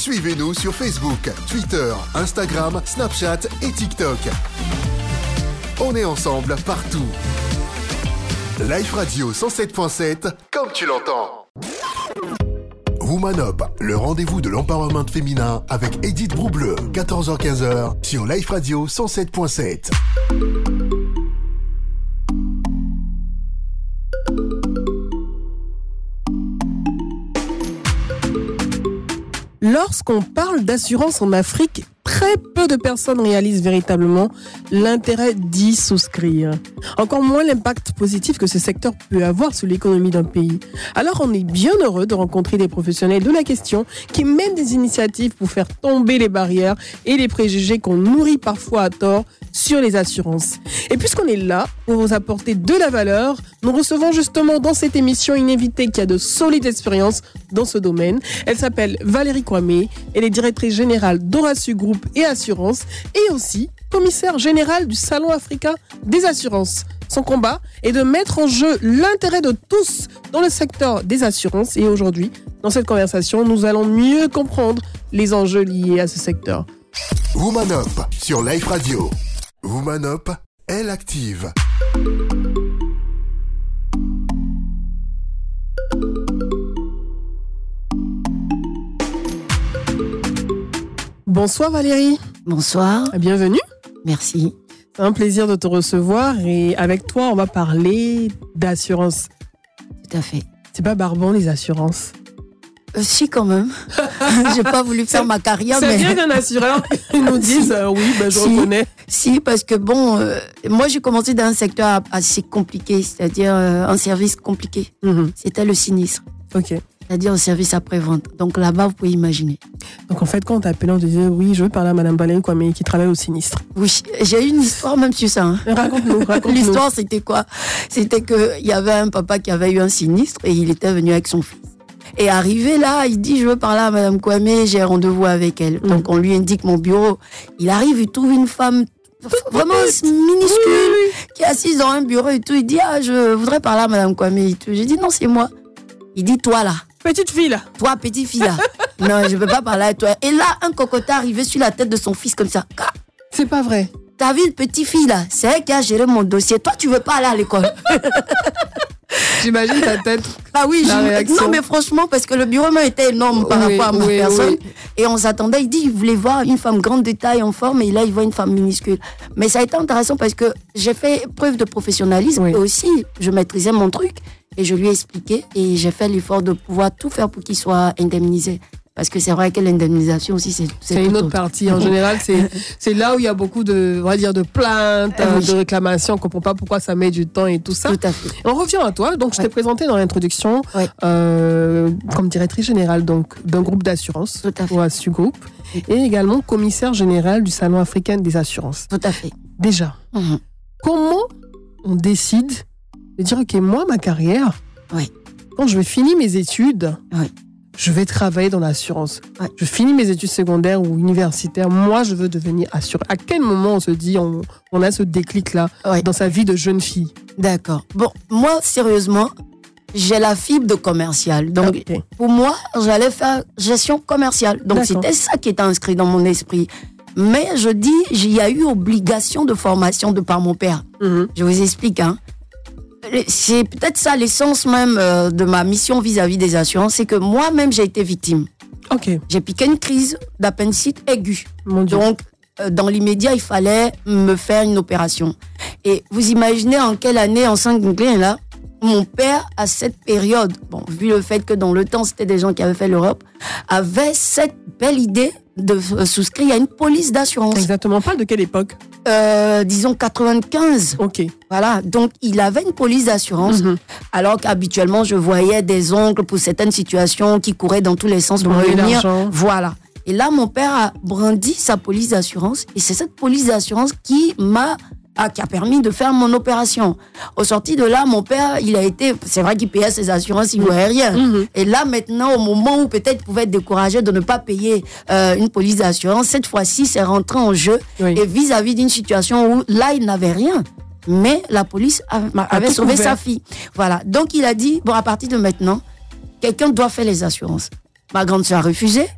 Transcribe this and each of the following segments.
Suivez-nous sur Facebook, Twitter, Instagram, Snapchat et TikTok. On est ensemble partout. Life Radio 107.7, comme tu l'entends. Woman Up, le rendez-vous de l'empowerment féminin avec Edith Broubleu, 14h-15h sur Life Radio 107.7. Lorsqu'on parle d'assurance en Afrique, très peu de personnes réalisent véritablement l'intérêt d'y souscrire. Encore moins l'impact positif que ce secteur peut avoir sur l'économie d'un pays. Alors on est bien heureux de rencontrer des professionnels de la question qui mènent des initiatives pour faire tomber les barrières et les préjugés qu'on nourrit parfois à tort sur les assurances. Et puisqu'on est là pour vous apporter de la valeur, nous recevons justement dans cette émission une invitée qui a de solides expériences dans ce domaine. Elle s'appelle Valérie Kwame, elle est directrice générale d'Horacieux Group et Assurance et aussi commissaire générale du Salon africain des assurances. Son combat est de mettre en jeu l'intérêt de tous dans le secteur des assurances et aujourd'hui, dans cette conversation, nous allons mieux comprendre les enjeux liés à ce secteur. Woman Up sur Life Radio. Woman Up, elle active. Bonsoir Valérie. Bonsoir. Bienvenue. Merci. C'est un plaisir de te recevoir et avec toi, on va parler d'assurance. Tout à fait. C'est pas barbant les assurances. Si, quand même. J'ai pas voulu faire ma carrière. C'est bien qu'un assureur nous dise oui, je reconnais. Si, parce que moi j'ai commencé dans un secteur assez compliqué, c'est-à-dire un service compliqué. Mm-hmm. C'était le sinistre. Ok. C'est-à-dire le service après-vente. Donc là-bas, vous pouvez imaginer. Donc en fait, quand on t'appelait, on te disait oui, je veux parler à Madame Valérie Kwame qui travaille au sinistre. Oui, j'ai eu une histoire même sur ça. Hein. Raconte-nous. L'histoire, c'était quoi? C'était qu'il y avait un papa qui avait eu un sinistre et il était venu avec son fils. Et arrivé là, il dit, je veux parler à Madame Kwame, j'ai rendez-vous avec elle. Donc on lui indique mon bureau. Il arrive, il trouve une femme vraiment minuscule qui est assise dans un bureau et tout. Il dit, je voudrais parler à Madame Kwame et tout. J'ai dit, non, c'est moi. Il dit, toi là. Petite fille là. Toi, petite fille là. Non, je ne peux pas parler à toi. Et là, un cocotin arrivé sur la tête de son fils comme ça. C'est pas vrai. T'as vu une petite fille là? C'est elle qui a géré mon dossier. Toi, tu veux pas aller à l'école. J'imagine ta tête. Ah oui, non mais franchement, parce que le bureau même était énorme par rapport à ma personne. Oui. Et on s'attendait, il dit, il voulait voir une femme grande de taille en forme, et là, il voit une femme minuscule. Mais ça a été intéressant parce que j'ai fait preuve de professionnalisme, et aussi, je maîtrisais mon truc, et je lui ai expliqué, et j'ai fait l'effort de pouvoir tout faire pour qu'il soit indemnisé. Parce que c'est vrai que l'indemnisation aussi, c'est une autre partie. En général, c'est là où il y a beaucoup de, on va dire, de plaintes, de réclamations. On ne comprend pas pourquoi ça met du temps et tout ça. Tout à fait. On revient à toi. Donc, je t'ai présenté dans l'introduction comme directrice générale d'un groupe d'assurance, Horacieux Group, et également commissaire général du Salon africain des assurances. Tout à fait. Déjà, comment on décide de dire, OK, moi, ma carrière, quand je vais finir mes études, je vais travailler dans l'assurance. Je finis mes études secondaires ou universitaires. Moi, je veux devenir assureur. À quel moment on se dit, on a ce déclic-là dans sa vie de jeune fille? D'accord. Bon, moi, sérieusement, j'ai la fibre de commercial. Donc, pour moi, j'allais faire gestion commerciale. Donc, c'était ça qui était inscrit dans mon esprit. Mais je dis, il y a eu obligation de formation de par mon père. Je vous explique, hein. C'est peut-être ça l'essence même de ma mission vis-à-vis des assurances, c'est que moi-même j'ai été victime. J'ai piqué une crise d'appendicite aiguë. Donc, dans l'immédiat, il fallait me faire une opération. Et vous imaginez en quelle année, en 5 là, mon père, à cette période, vu le fait que dans le temps, c'était des gens qui avaient fait l'Europe, avait cette belle idée de souscrire à une police d'assurance. Exactement. On parle de quelle époque? Disons 95. Voilà. Donc, il avait une police d'assurance. Alors qu'habituellement, je voyais des oncles pour certaines situations qui couraient dans tous les sens pour venir. Voilà. Et là, mon père a brandi sa police d'assurance. Et c'est cette police d'assurance qui a permis de faire mon opération. Au sorti de là, mon père, c'est vrai qu'il payait ses assurances, il ne voyait rien. Et là, maintenant, au moment où peut-être il pouvait être découragé de ne pas payer une police d'assurance, cette fois-ci, c'est rentré en jeu. Et vis-à-vis d'une situation où là, il n'avait rien. Mais la police avait sauvé sa fille. Voilà. Donc, il a dit, à partir de maintenant, quelqu'un doit faire les assurances. Ma grande sœur a refusé.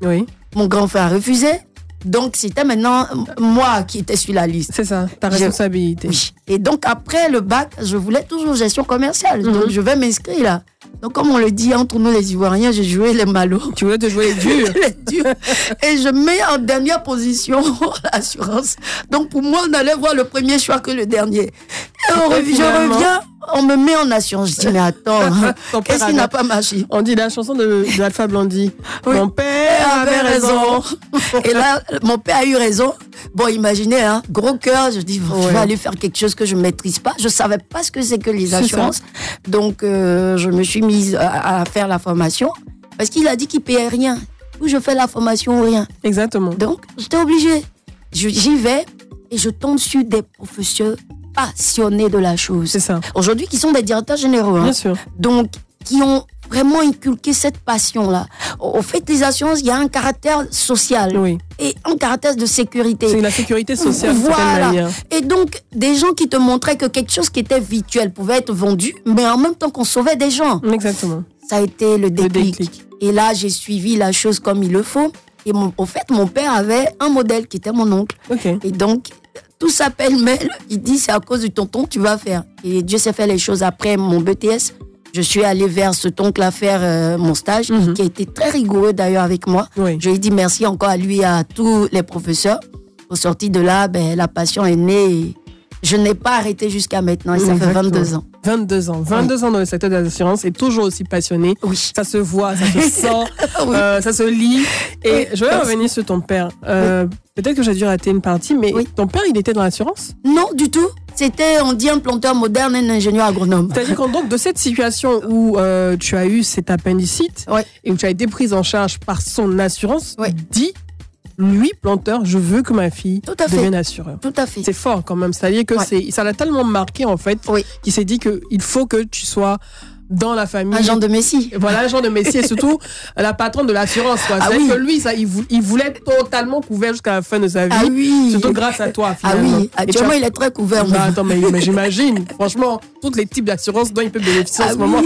Mon grand frère a refusé. Donc, c'était maintenant moi qui étais sur la liste. C'est ça, ta responsabilité. Oui. Et donc, après le bac, je voulais toujours gestion commerciale. Donc, je vais m'inscrire là. Donc, comme on le dit entre nous les Ivoiriens, j'ai joué les malos. Tu voulais te jouer les durs. Les durs. Et je mets en dernière position l'assurance. Donc, pour moi, on allait voir le premier choix que le dernier. Et je reviens, on me met en assurance. Je dis, mais attends, qu'est-ce qui n'a pas marché? On dit la chanson de Alpha Blondy. Oui. Mon père avait raison. Et là, mon père a eu raison. Bon, imaginez, hein, gros cœur, je dis, je vais aller faire quelque chose que je ne maîtrise pas. Je ne savais pas ce que c'est que les assurances. Donc, je me suis mise à faire la formation parce qu'il a dit qu'il ne payait rien. Ou je fais la formation ou rien. Exactement. Donc, j'étais obligée. J'y vais et je tombe sur des professeurs passionnés de la chose. C'est ça. Aujourd'hui, qui sont des directeurs généraux. Hein. Bien sûr. Donc, qui ont vraiment inculqué cette passion-là. Au fait, les assurances, il y a un caractère social et un caractère de sécurité. C'est la sécurité sociale, voilà. Et donc, des gens qui te montraient que quelque chose qui était virtuel pouvait être vendu, mais en même temps qu'on sauvait des gens. Exactement. Ça a été le déclic. Et là, j'ai suivi la chose comme il le faut. Et au fait, mon père avait un modèle qui était mon oncle. Okay. Et donc, tout s'appelle Mel. Il dit, c'est à cause du tonton que tu vas faire. Et Dieu s'est fait les choses après mon BTS. Je suis allée vers cet oncle-là faire mon stage, qui a été très rigoureux d'ailleurs avec moi. Oui. Je lui ai dit merci encore à lui et à tous les professeurs. Au sorti de là, la passion est née. Et je n'ai pas arrêté jusqu'à maintenant et ça fait 22 ans. 22 ans. 22 ans dans le secteur de l'assurance et toujours aussi passionné. Oui. Ça se voit, ça se sent, ça se lit. Et je vais revenir sur ton père. Peut-être que j'ai dû rater une partie, mais ton père, il était dans l'assurance? Non, du tout. C'était, on dit, un planteur moderne et un ingénieur agronome. C'est-à-dire que donc, de cette situation où tu as eu cet appendicite et où tu as été prise en charge par son assurance, dit, lui, planteur, je veux que ma fille devienne assureur. Tout à fait. C'est fort quand même. C'est-à-dire que ça l'a tellement marqué, en fait, qu'il s'est dit qu'il faut que tu sois dans la famille. Un genre de Messie. Voilà, un genre de Messie et surtout la patronne de l'assurance. C'est-à-dire que lui, il voulait être totalement couvert jusqu'à la fin de sa vie. Surtout grâce à toi, finalement. Ah oui, actuellement, il est très couvert. Attends, mais j'imagine. Franchement, tous les types d'assurance dont il peut bénéficier en ce moment.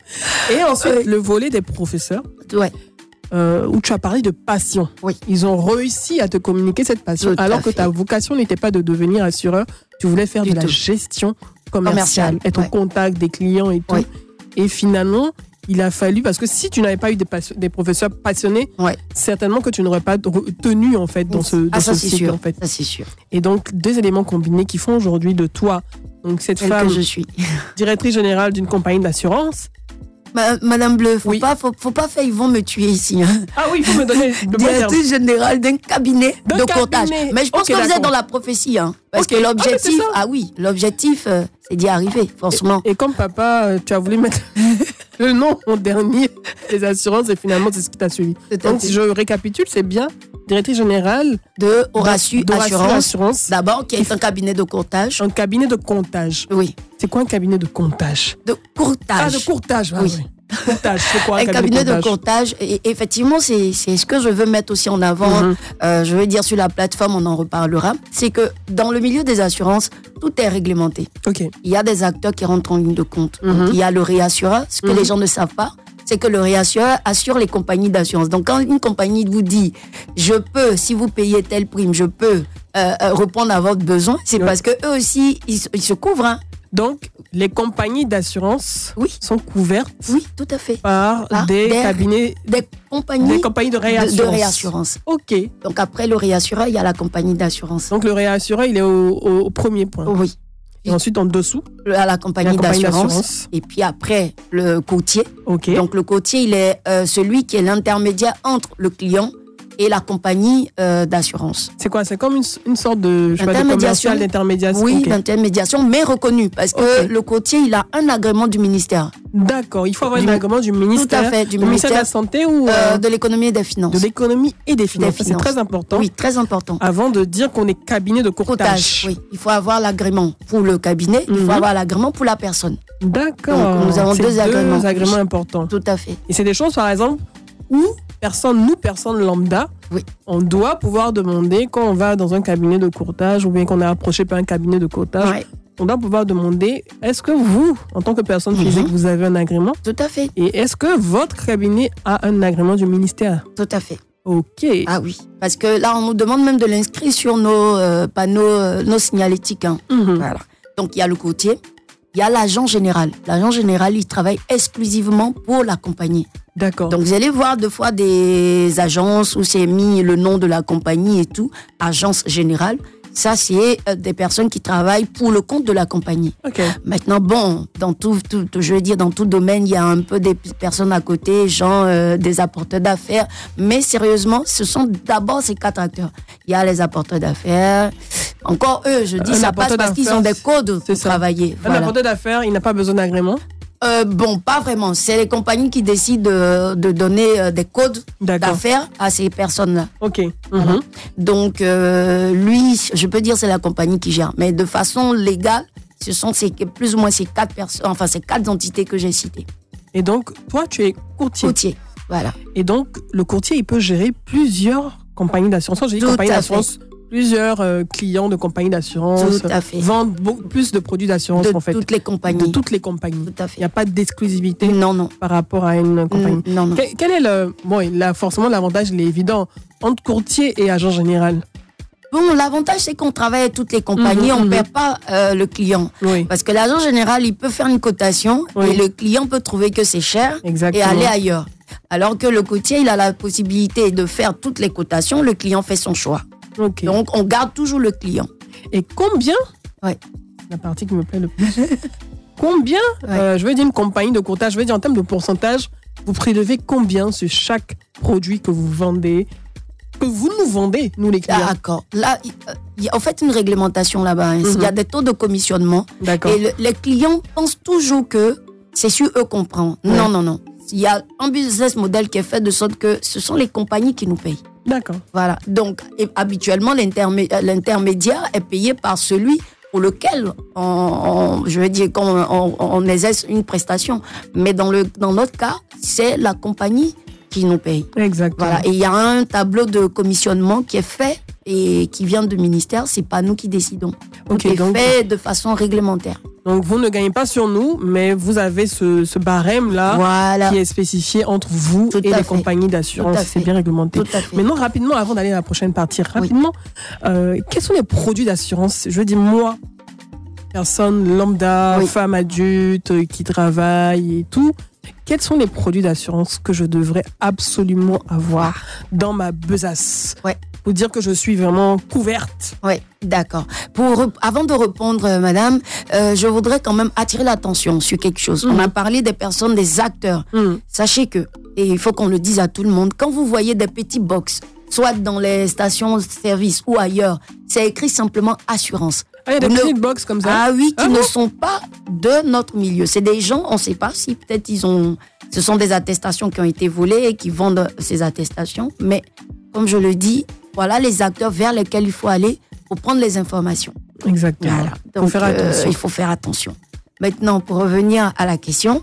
Et ensuite, le volet des professeurs. Où tu as parlé de passion. Ils ont réussi à te communiquer cette passion alors que ta vocation n'était pas de devenir assureur. Tu voulais faire de la gestion commerciale, être au contact des clients et tout. Et finalement, il a fallu, parce que si tu n'avais pas eu des professeurs passionnés, certainement que tu n'aurais pas tenu en fait dans ce cycle. En fait. Ça, c'est sûr. Et donc, deux éléments combinés qui font aujourd'hui de toi, donc cette femme, que je suis, directrice générale d'une compagnie d'assurance. Madame Bleu, faut pas faire, ils vont me tuer ici. Hein. Ah oui, il faut me donner le directrice générale d'un cabinet de courtage. Mais je pense que vous êtes dans la prophétie, hein, parce que l'objectif, l'objectif, c'est d'y arriver, forcément. Et comme papa, tu as voulu mettre le nom en dernier des assurances et finalement c'est ce qui t'a suivi. Donc si je récapitule, c'est bien directrice générale de Horacieux Assurance. D'abord, qui est un cabinet de courtage. Un cabinet de comptage. Oui. C'est quoi un cabinet de comptage? De courtage. Ah, de courtage, oui. Courtage, c'est quoi un cabinet de courtage? Et effectivement, c'est ce que je veux mettre aussi en avant. Je veux dire, sur la plateforme, on en reparlera. C'est que dans le milieu des assurances, tout est réglementé. Il y a des acteurs qui rentrent en ligne de compte. Donc, il y a le réassureur. Ce que les gens ne savent pas, c'est que le réassureur assure les compagnies d'assurance. Donc, quand une compagnie vous dit, je peux, si vous payez telle prime, je peux répondre à votre besoin, c'est parce que eux aussi, ils se couvrent. Hein. Donc, les compagnies d'assurance sont couvertes tout à fait. par des cabinets, des compagnies de réassurance. OK. Donc, après le réassureur, il y a la compagnie d'assurance. Donc, le réassureur, il est au premier point. Oui. Et ensuite, en dessous, à la compagnie d'assurance. Et puis après, le courtier. Donc, le courtier, il est celui qui est l'intermédiaire entre le client et la compagnie d'assurance. C'est quoi? C'est comme une sorte de commercial d'intermédiation. Oui, d'intermédiation, mais reconnue. Parce que le courtier, il a un agrément du ministère. D'accord, il faut avoir un agrément du ministère. Tout à fait, du ministère de la Santé ou de l'économie et des finances. De l'économie et des finances. C'est très important. Oui, très important. Avant de dire qu'on est cabinet de courtage. Oui, il faut avoir l'agrément pour le cabinet, il faut avoir l'agrément pour la personne. D'accord. Donc, nous avons deux agréments importants. Tout à fait. Et c'est des choses, par exemple, où personne lambda, on doit pouvoir demander quand on va dans un cabinet de courtage ou bien qu'on est approché par un cabinet de courtage, on doit pouvoir demander, est-ce que vous, en tant que personne physique, vous avez un agrément? Tout à fait. Et est-ce que votre cabinet a un agrément du ministère? Tout à fait. Ok. Ah oui, parce que là, on nous demande même de l'inscrire sur nos panneaux, nos signalétiques. Hein. Voilà. Donc, il y a le courtier, il y a l'agent général. L'agent général, il travaille exclusivement pour la compagnie. D'accord. Donc, vous allez voir deux fois des agences où c'est mis le nom de la compagnie et tout, agence générale. Ça, c'est des personnes qui travaillent pour le compte de la compagnie. Ok. Maintenant, bon, dans tout, je veux dire, dans tout domaine, il y a un peu des personnes à côté, genre des apporteurs d'affaires. Mais sérieusement, ce sont d'abord ces 4 acteurs. Il y a les apporteurs d'affaires. Encore eux, je dis, ça passe parce qu'ils ont des codes pour travailler. Un apporteur d'affaires, il n'a pas besoin d'agrément? Bon, pas vraiment. C'est les compagnies qui décident de donner des codes d'affaires à ces personnes-là. Ok. Voilà. Donc, lui, je peux dire c'est la compagnie qui gère. Mais de façon légale, ce sont plus ou moins ces 4 personnes, enfin ces 4 entités que j'ai citées. Et donc, toi, tu es courtier. Courtier, voilà. Et donc, le courtier, il peut gérer plusieurs compagnies d'assurance. Quand je dis compagnie d'assurance, plusieurs clients de compagnies d'assurance. Tout à fait. Vendent plus de produits d'assurance, en fait. De toutes les compagnies. De toutes les compagnies. Tout à fait. Il n'y a pas d'exclusivité non. par rapport à une compagnie. Non. Quel est forcément, l'avantage, il est évident, entre courtier et agent général? Bon, l'avantage, c'est qu'on travaille avec toutes les compagnies, on ne perd pas le client. Oui. Parce que l'agent général, il peut faire une cotation et le client peut trouver que c'est cher et aller ailleurs. Alors que le courtier, il a la possibilité de faire toutes les cotations, le client fait son choix. Okay. Donc, on garde toujours le client. Et combien, c'est la partie qui me plaît le plus, combien, je veux dire une compagnie de courtage, je veux dire en termes de pourcentage, vous prélevez combien sur chaque produit que vous vendez, que vous nous vendez, nous les clients? D'accord. Là, il y a en fait une réglementation là-bas. Il y a des taux de commissionnement. D'accord. Et les clients pensent toujours que c'est sur eux qu'on prend. Ouais. Non. Il y a un business model qui est fait de sorte que ce sont les compagnies qui nous payent. D'accord. Voilà. Donc, habituellement, l'intermédiaire est payé par celui pour lequel on exerce une prestation. Mais dans notre cas, c'est la compagnie qui nous paye. Exactement. Voilà. Et il y a un tableau de commissionnement qui est fait et qui vient du ministère. C'est pas nous qui décidons. Okay, donc, fait de façon réglementaire. Donc, vous ne gagnez pas sur nous, mais vous avez ce barème-là qui est spécifié entre vous et les compagnies d'assurance. C'est bien réglementé. Maintenant, rapidement, avant d'aller à la prochaine partie, quels sont les produits d'assurance? Je veux dire, moi, personne lambda, femme adulte, qui travaille et tout, quels sont les produits d'assurance que je devrais absolument avoir dans ma besace pour dire que je suis vraiment couverte? Oui, d'accord. Avant de répondre, madame, je voudrais quand même attirer l'attention sur quelque chose. On a parlé des personnes, des acteurs. Sachez que, et il faut qu'on le dise à tout le monde, quand vous voyez des petits box, soit dans les stations-service ou ailleurs, c'est écrit simplement assurance. Ah, il y a des petites box comme ça? Ah oui, qui ne sont pas de notre milieu. C'est des gens, on ne sait pas si peut-être ce sont des attestations qui ont été volées et qui vendent ces attestations. Mais comme je le dis, voilà les acteurs vers lesquels il faut aller pour prendre les informations. Exactement. Voilà. Donc, il faut faire attention. Maintenant, pour revenir à la question,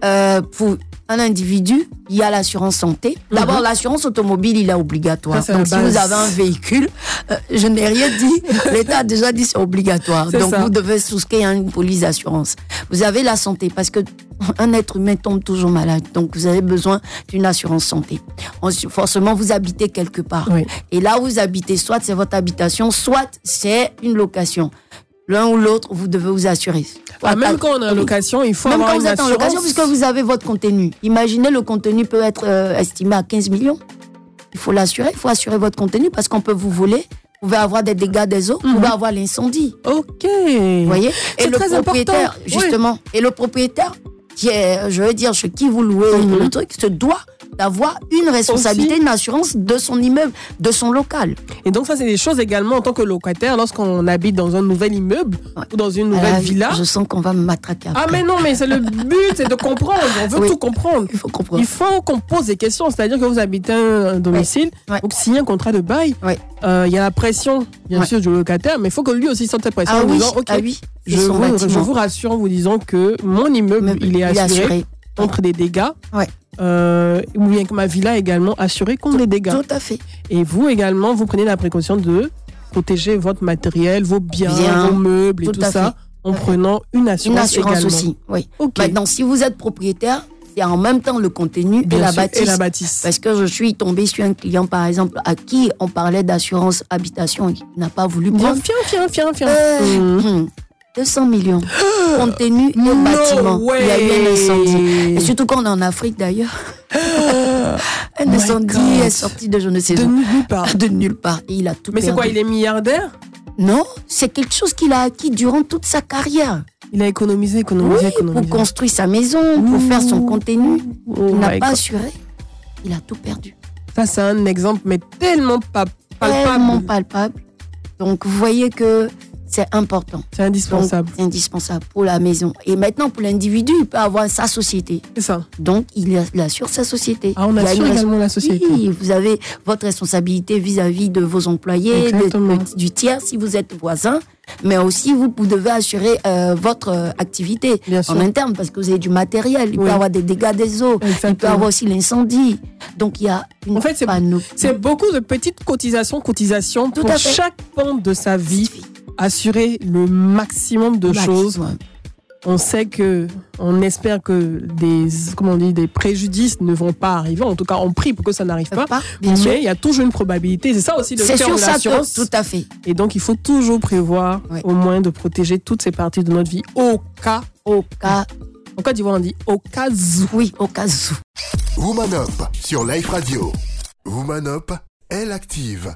pour un individu, il y a l'assurance santé. D'abord, l'assurance automobile, il est obligatoire. Donc, si vous avez un véhicule, je n'ai rien dit. L'État a déjà dit c'est obligatoire. Donc, vous devez souscrire à une police d'assurance. Vous avez la santé parce que un être humain tombe toujours malade. Donc, vous avez besoin d'une assurance santé. Forcément, vous habitez quelque part. Oui. Et là où vous habitez, soit c'est votre habitation, soit c'est une location. L'un ou l'autre, vous devez vous assurer. Même quand on est en location, il faut avoir une assurance. Même quand vous êtes en location, puisque vous avez votre contenu. Imaginez, le contenu peut être estimé à 15 millions. Il faut l'assurer, il faut assurer votre contenu parce qu'on peut vous voler. Vous pouvez avoir des dégâts des eaux, vous pouvez avoir l'incendie. Ok. Vous voyez? Et le propriétaire, important. Justement, et le propriétaire, qui est, je veux dire, chez qui vous louez le truc, se doit d'avoir une responsabilité, une assurance de son immeuble, de son local. Et donc ça, c'est des choses également en tant que locataire, lorsqu'on habite dans un nouvel immeuble ou dans une nouvelle villa. Je sens qu'on va me matraquer après. Ah mais non, mais c'est le but, c'est de comprendre. On veut tout comprendre. Il faut comprendre. Il faut qu'on pose des questions, c'est-à-dire que vous habitez un domicile, donc signer un contrat de bail, il y a la pression, bien sûr, du locataire, mais il faut que lui aussi sente cette pression en disant, je vous rassure en vous disant que mon immeuble, il est assuré contre des dégâts. Ou bien que ma villa est également assurée contre les dégâts. Tout à fait. Et vous également, vous prenez la précaution de protéger votre matériel, vos biens, vos meubles et tout ça, en prenant une assurance également. Aussi, oui. Okay. Maintenant, si vous êtes propriétaire, il y a en même temps le contenu et la bâtisse. Parce que je suis tombée sur un client, par exemple, à qui on parlait d'assurance habitation, il n'a pas voulu prendre. Viens. 200 millions. Contenu et bâtiment. Il y a eu un incendie. Et surtout qu'on est en Afrique d'ailleurs. Un incendie est sorti de je ne sais où. De nulle part. Et il a tout perdu. Mais c'est quoi, il est milliardaire? Non, c'est quelque chose qu'il a acquis durant toute sa carrière. Il a économisé. Pour construire sa maison, pour faire son contenu. Il n'a pas assuré. Il a tout perdu. Ça, c'est un exemple, mais tellement palpable. Tellement palpable. Donc, vous voyez que c'est important. C'est indispensable. Donc, c'est indispensable pour la maison. Et maintenant, pour l'individu, il peut avoir sa société. C'est ça. Donc, il assure sa société. On assure également la société. Oui, vous avez votre responsabilité vis-à-vis de vos employés, du tiers si vous êtes voisin. Mais aussi, vous devez assurer votre activité en interne parce que vous avez du matériel. Il peut y avoir des dégâts des eaux. Exactement. Il peut y avoir aussi l'incendie. Donc, il y a une c'est beaucoup de petites cotisations pour chaque pan de sa vie. Assurer le maximum de choses. On espère que des préjudices ne vont pas arriver. En tout cas, on prie pour que ça n'arrive pas. Mais il y a toujours une probabilité. C'est ça aussi le cœur de l'assurance. Tout à fait. Et donc, il faut toujours prévoir au moins de protéger toutes ces parties de notre vie au cas. En Côte d'Ivoire, on dit au cas où. Oui, au cas où. Woman Up sur Life Radio. Woman Up, elle active.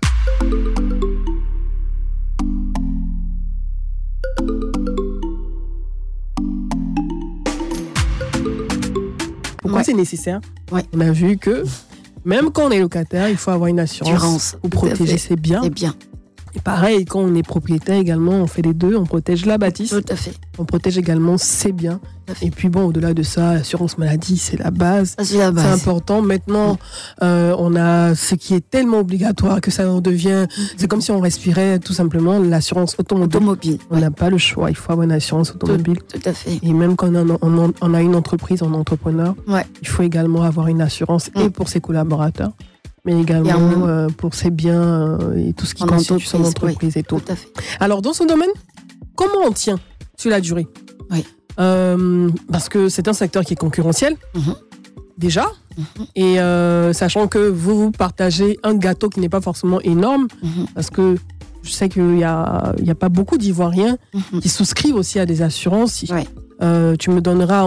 Pourquoi c'est nécessaire? On a vu que même quand on est locataire, il faut avoir une assurance pour protéger ses biens. Et pareil, quand on est propriétaire également, on fait les deux, on protège la bâtisse. Tout à fait. On protège également ses biens. Et puis bon, au-delà de ça, l'assurance maladie, c'est la base. C'est important. Maintenant, on a ce qui est tellement obligatoire que ça en devient... C'est comme si on respirait tout simplement l'assurance automobile. On n'a pas le choix, il faut avoir une assurance automobile. Tout à fait. Et même quand on a une entreprise, on est entrepreneur, il faut également avoir une assurance et pour ses collaborateurs, mais également pour ses biens et tout ce qui constitue son entreprise et tout. Tout à fait. Alors, dans ce domaine, comment on tient sur la durée? Parce que c'est un secteur qui est concurrentiel, déjà, et sachant que vous partagez un gâteau qui n'est pas forcément énorme, parce que je sais qu'il n'y a pas beaucoup d'Ivoiriens qui souscrivent aussi à des assurances. Tu nous donneras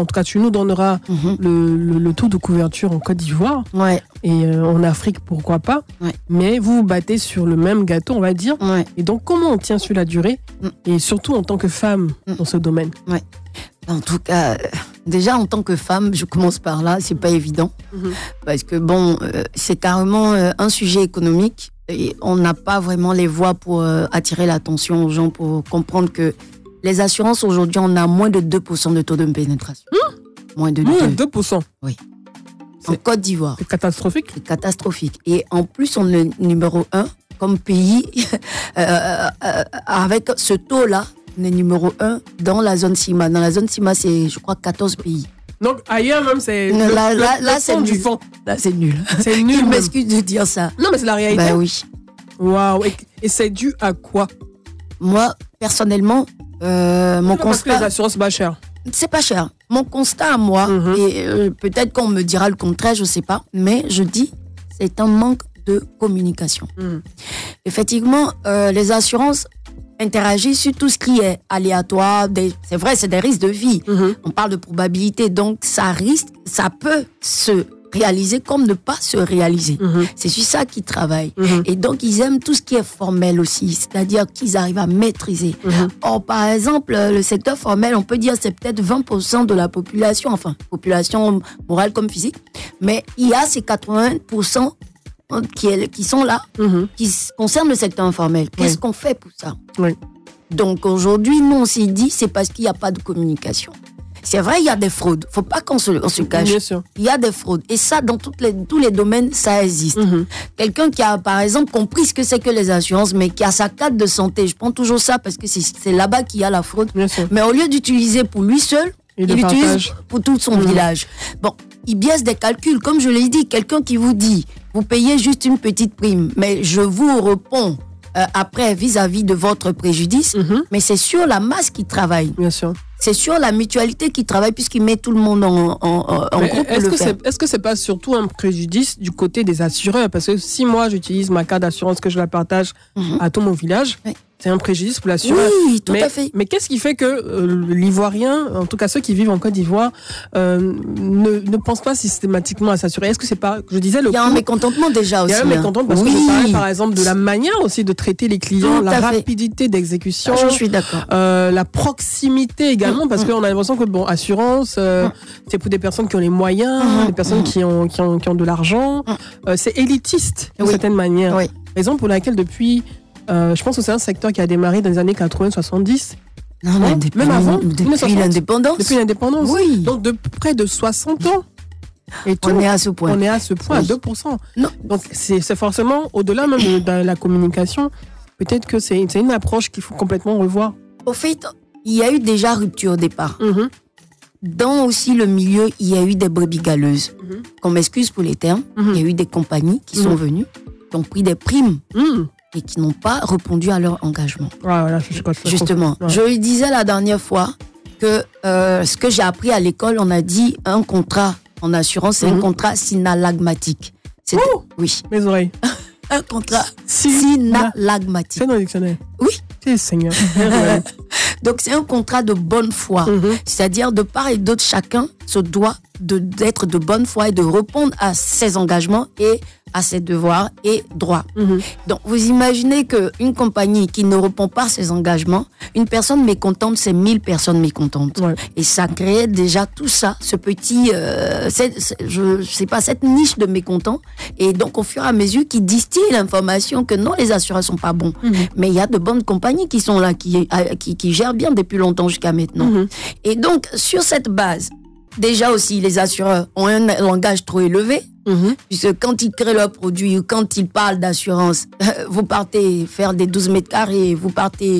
le taux de couverture en Côte d'Ivoire et en Afrique, pourquoi pas. Mais vous vous battez sur le même gâteau, on va dire. Et donc, comment on tient sur la durée et surtout en tant que femme dans ce domaine? En tout cas, déjà en tant que femme, je commence par là, c'est pas évident. Parce que c'est carrément un sujet économique et on n'a pas vraiment les voies pour attirer l'attention aux gens, pour comprendre que les assurances aujourd'hui, on a moins de 2% de taux de pénétration. Moins de 2%. Oui. En Côte d'Ivoire. C'est catastrophique. C'est catastrophique. Et en plus, on est numéro 1 comme pays avec ce taux-là. On est numéro 1 dans la zone CIMA. Dans la zone CIMA, c'est, je crois, 14 pays. Donc, ailleurs même, c'est là, c'est du fond. Là, c'est nul. C'est nul. Je m'excuse de dire ça. Non, mais c'est la réalité. Ben oui. Waouh. Et c'est dû à quoi? Moi, personnellement, mon constat... Parce que les assurances, c'est pas cher. C'est pas cher. Mon constat à moi, et peut-être qu'on me dira le contraire, je sais pas, mais je dis, c'est un manque de communication. Effectivement, les assurances interagissent sur tout ce qui est aléatoire. C'est vrai, c'est des risques de vie. On parle de probabilité, donc ça peut se réaliser comme ne pas se réaliser. C'est sur ça qu'ils travaillent. Et donc, ils aiment tout ce qui est formel aussi, c'est-à-dire qu'ils arrivent à maîtriser. Or, par exemple, le secteur formel, on peut dire c'est peut-être 20% de la population, enfin, population morale comme physique, mais il y a ces 80% qui sont là, qui concernent le secteur informel. Qu'est-ce qu'on fait pour ça? Donc, aujourd'hui, nous, on s'est dit, c'est parce qu'il n'y a pas de communication. C'est vrai, il y a des fraudes. Il ne faut pas qu'on se cache. Bien sûr. Il y a des fraudes. Et ça, dans tous les domaines, ça existe. Quelqu'un qui a, par exemple, compris ce que c'est que les assurances, mais qui a sa carte de santé, je prends toujours ça parce que c'est là-bas qu'il y a la fraude. Mais au lieu d'utiliser pour lui seul, il utilise pour tout son village. Bon, il biaise des calculs. Comme je l'ai dit, quelqu'un qui vous dit, vous payez juste une petite prime, mais je vous réponds après vis-à-vis de votre préjudice, mais c'est sur la masse qui travaille. Bien sûr. c'est sur la mutualité qui travaille puisqu'il met tout le monde en groupe pour le faire. Est-ce que c'est pas surtout un préjudice du côté des assureurs? Parce que si moi j'utilise ma carte d'assurance, que je la partage à tout mon village, c'est un préjudice pour l'assureur. Oui, tout à fait. Mais qu'est-ce qui fait que l'Ivoirien, en tout cas ceux qui vivent en Côte d'Ivoire, ne pensent pas systématiquement à s'assurer? Est-ce que c'est pas, je disais, le Il y a un mécontentement déjà aussi. Il y a un mécontentement parce que je parlais par exemple de la manière aussi de traiter les clients, la rapidité d'exécution. Je suis d'accord. La proximité également, parce qu'on a l'impression que assurance, c'est pour des personnes qui ont les moyens, des personnes qui ont de l'argent. C'est élitiste d'une certaine manière. Oui. Raison pour laquelle depuis, je pense que c'est un secteur qui a démarré dans les années 80-70. Non, même avant, depuis l'indépendance. Depuis l'indépendance. Oui. Donc de près de 60 ans. Et tout, on est à ce point. On est à ce point, à 2%. Non. Donc c'est forcément, au-delà même de la communication, peut-être que c'est une approche qu'il faut complètement revoir. Au fait, il y a eu déjà rupture au départ. Dans aussi le milieu, il y a eu des brebis galeuses. Qu'on m'excuse pour les termes, il y a eu des compagnies qui sont venues, qui ont pris des primes et qui n'ont pas répondu à leur engagement. Voilà, justement, je le disais la dernière fois que ce que j'ai appris à l'école, on a dit un contrat en assurance, c'est un contrat synalagmatique. Oui. Mes oreilles. Un contrat synalagmatique. C'est dans le dictionnaire. Oui. Seigneur. Donc c'est un contrat de bonne foi. C'est-à-dire de part et d'autre, chacun se doit d'être de bonne foi et de répondre à ses engagements et à ses devoirs et droits. Donc vous imaginez qu'une compagnie qui ne répond pas à ses engagements, une personne mécontente, c'est 1000 personnes mécontentes. Et ça crée déjà tout ça, ce petit, je sais pas, cette niche de mécontents. Et donc au fur et à mesure qu'ils distillent l'information que non, les assureurs sont pas bons. Mais il y a de bonnes compagnies qui sont là, qui gèrent bien depuis longtemps jusqu'à maintenant. Et donc sur cette base, déjà aussi, les assureurs ont un langage trop élevé, puisque quand ils créent leurs produits ou quand ils parlent d'assurance, vous partez faire des 12 mètres carrés, vous partez,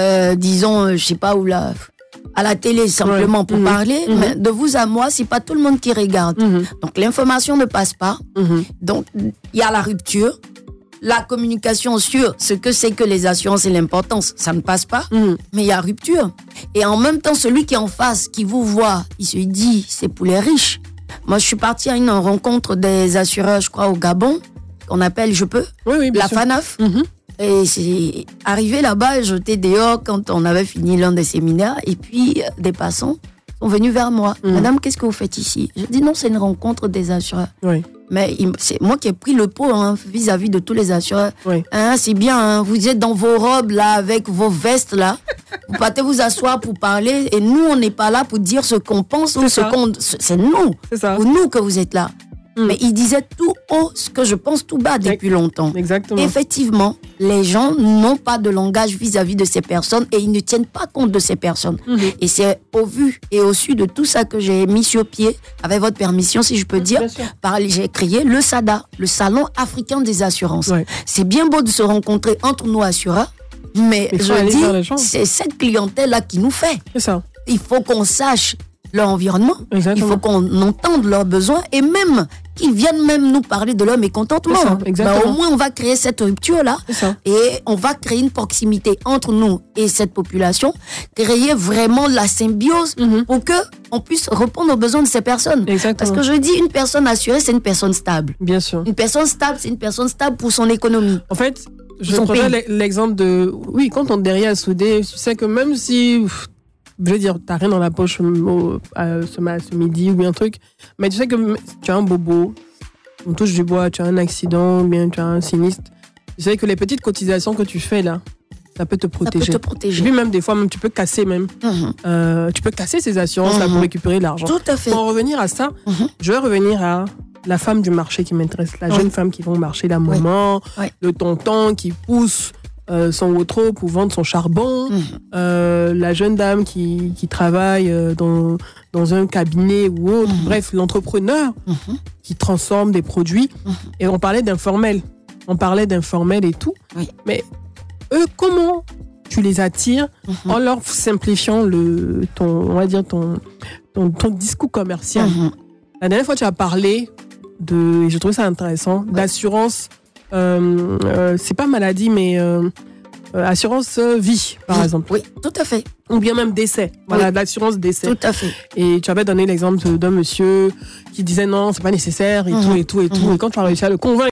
disons, je sais pas où là, à la télé simplement pour parler, mais de vous à moi, c'est pas tout le monde qui regarde. Donc l'information ne passe pas. Donc il y a la rupture. La communication sur ce que c'est que les assurances et l'importance, ça ne passe pas, mais il y a rupture. Et en même temps, celui qui est en face, qui vous voit, il se dit, c'est pour les riches. Moi, je suis partie à une rencontre des assureurs, je crois, au Gabon, qu'on appelle Je peux, la FANAF. Et c'est arrivé là-bas, j'étais dehors quand on avait fini l'un des séminaires, et puis des passants sont venus vers moi. Madame, qu'est-ce que vous faites ici? Je dis non, c'est une rencontre des assureurs. Mais c'est moi qui ai pris le pot vis-à-vis de tous les assureurs. C'est bien, vous êtes dans vos robes là, avec vos vestes là. Vous partez vous asseoir pour parler et nous, on n'est pas là pour dire ce qu'on pense ou ce qu'on... C'est nous, ou nous que vous êtes là. Mais il disait tout haut ce que je pense tout bas depuis longtemps. Exactement. Effectivement, les gens n'ont pas de langage vis-à-vis de ces personnes et ils ne tiennent pas compte de ces personnes. Et c'est au vu et au su de tout ça que j'ai mis sur pied, avec votre permission, si je peux dire, j'ai créé le SADA, le Salon africain des assurances. C'est bien beau de se rencontrer entre nous assureurs, mais je dis, c'est cette clientèle-là qui nous fait. C'est ça. Il faut qu'on sache leur environnement. Il faut qu'on entende leurs besoins et même qu'ils viennent même nous parler de leur mécontentement. Au moins, on va créer cette rupture-là et on va créer une proximité entre nous et cette population, créer vraiment la symbiose pour qu'on puisse répondre aux besoins de ces personnes. Parce que je dis, une personne assurée, c'est une personne stable. Bien sûr. Une personne stable, c'est une personne stable pour son économie. En fait, je prendrais l'exemple de... Oui, quand on est derrière soudé, tu sais que même si... Je veux dire, t'as rien dans la poche ce midi ou bien un truc, mais tu sais que tu as un bobo, on touche du bois, tu as un accident, bien tu as un sinistre. Tu sais que les petites cotisations que tu fais là, ça peut te protéger. Ça peut te protéger. Puis même des fois, même, tu peux casser même. Tu peux casser ces assurances là pour récupérer de l'argent. Tout à fait. Pour en revenir à ça, je vais revenir à la femme du marché qui m'intéresse, la jeune femme qui va au marché, la maman, le tonton qui pousse son wardrobe pour vendre son charbon, la jeune dame qui travaille dans un cabinet ou autre, bref, l'entrepreneur qui transforme des produits. Et on parlait d'informel. Et tout. Mais eux, comment tu les attires en leur simplifiant ton discours commercial? La dernière fois, tu as parlé et je trouve ça intéressant, d'assurance. C'est pas maladie, mais assurance vie, par exemple. Oui, tout à fait. Ou bien même décès. Voilà, l'assurance décès. Tout à fait. Et tu avais donné l'exemple d'un monsieur qui disait non, c'est pas nécessaire et tout. Et quand tu as réussi à le convaincre